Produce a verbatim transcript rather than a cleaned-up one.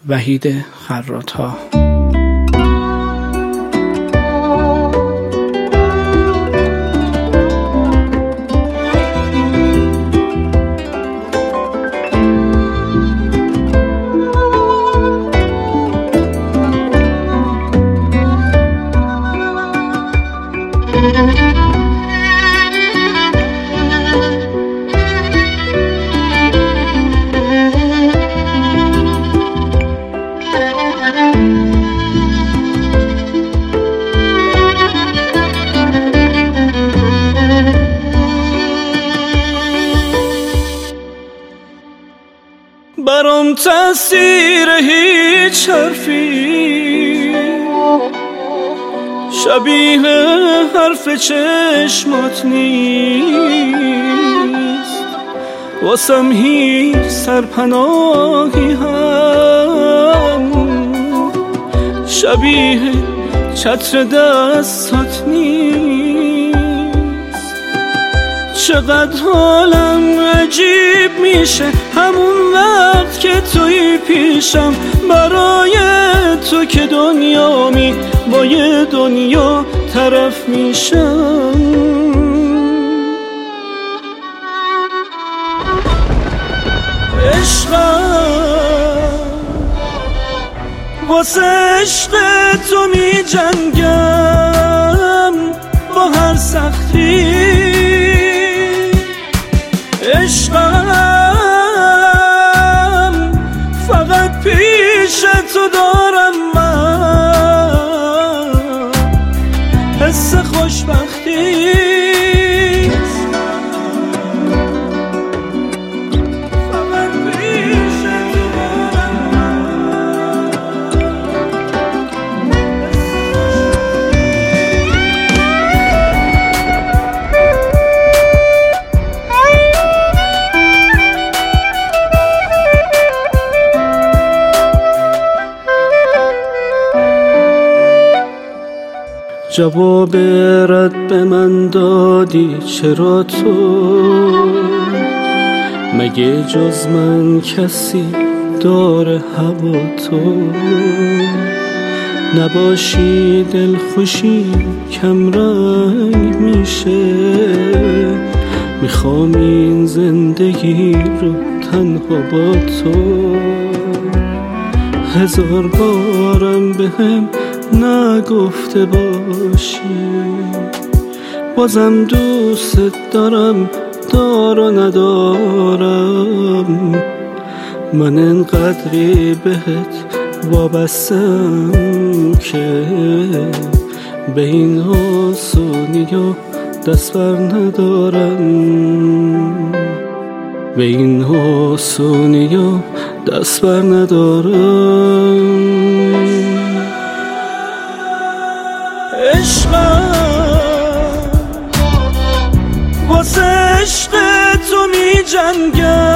وحید خراط‌ها. برام تأثیر هیچ حرفی شبیه حرف چشمات نیست، واسم هیچ سرپناهی هم شبیه چتر دستات نیست. چقدر حالم عجیب میشه همون وقت که توی پیشم، برای تو که دنیامی با یه دنیا طرف میشم. عشقم واسه عشق تو می جنگم با هر سختی. عشقم فقط پیش تو دارم من حس خوشبختی. جواب رد به من دادی چرا تو؟ مگه جز من کسی داره هوا تو؟ نباشی دلخوشی کم رنگ میشه، میخوام این زندگی رو تنها با تو. هزار بارم بهم نگفته باشی بازم دوست دارم، دار و ندارم. من انقدری بهت وابستم که به این آسونی و دست بر ندارم، به این آسونی و دست بر ندارم. عشقم واسه عشق تو می جنگم